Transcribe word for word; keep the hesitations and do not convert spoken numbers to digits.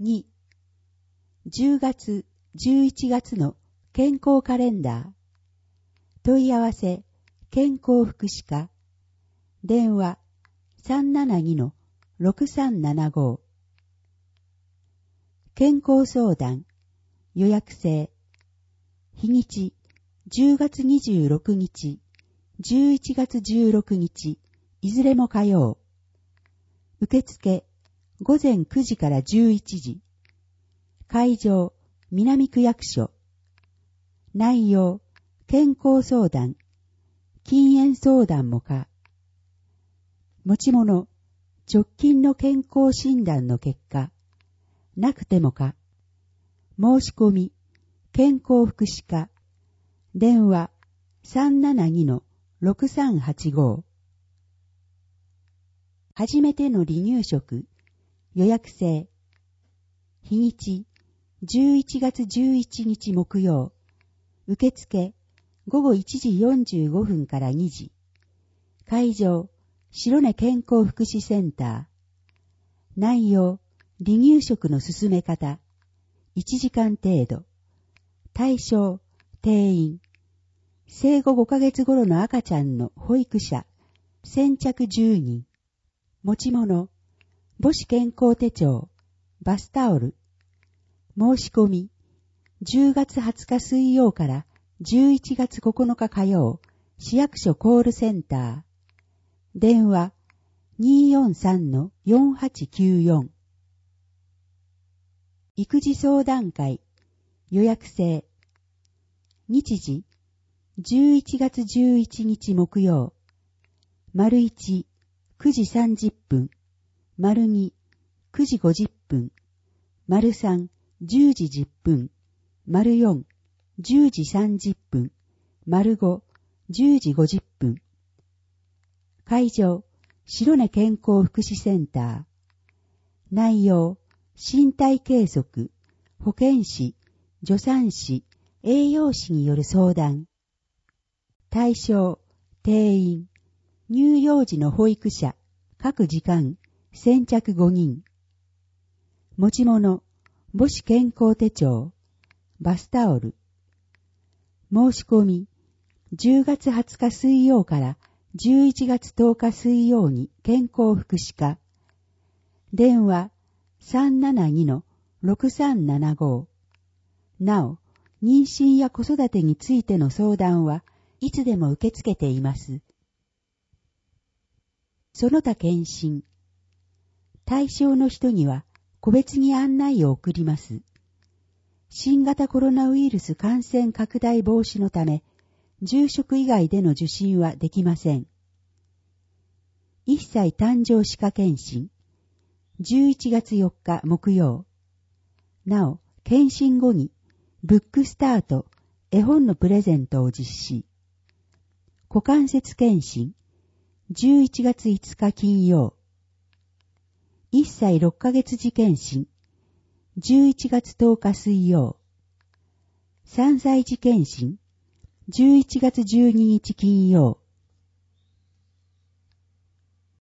に、じゅうがつ、じゅういちがつの健康カレンダー。問い合わせ、健康福祉課。電話、さんななにのろくさんななご。健康相談、予約制。日にち、じゅうがつにじゅうろくにち、じゅういちがつじゅうろくにち、いずれも火曜。受付、ごぜんくじからじゅういちじ。会場、南区役所。内容、健康相談、禁煙相談も可。持ち物、直近の健康診断の結果、なくても可。申し込み、健康福祉課。電話、さんななにのろくさんはちご。初めての離乳食、予約制。日にち、じゅういちがつじゅういちにち木曜。受付、ごごいちじよんじゅうごふんからにじ。会場、白根健康福祉センター。内容、離乳食の進め方。いちじかん程度。対象、定員。生後ごかげつ頃の赤ちゃんの保育者。先着じゅうにん。持ち物、母子健康手帳、バスタオル。申し込み、じゅうがつはつか水曜からじゅういちがつここのか火曜、市役所コールセンター。電話、にーよんさんのよんはちきゅうよん。育児相談会、予約制。日時、じゅういちがつじゅういちにち木曜。丸いち、くじさんじゅっぷん。丸に、くじごじゅっぷん。丸さん、じゅうじじゅっぷん。丸よん、じゅうじさんじゅっぷん。丸ご、じゅうじごじゅっぷん。会場、白根健康福祉センター。内容、身体計測、保健師、助産師、栄養士による相談。対象、定員、乳幼児の保育者、各時間、先着ごにん。持ち物、母子健康手帳、バスタオル。申し込み、じゅうがつはつか水曜からじゅういちがつとおか水曜に健康福祉課。電話、さんななにのろくさんななご。なお、妊娠や子育てについての相談はいつでも受け付けています。その他検診。対象の人には個別に案内を送ります。新型コロナウイルス感染拡大防止のため、住職以外での受診はできません。いっさい誕生歯科検診。じゅういちがつよっか木曜。なお、検診後に、ブックスタート、絵本のプレゼントを実施。股関節検診。じゅういちがついつか金曜。いっさいろっかげつ時検診。じゅういちがつとおか水曜。さんさい児検診。じゅういちがつじゅうににち金曜。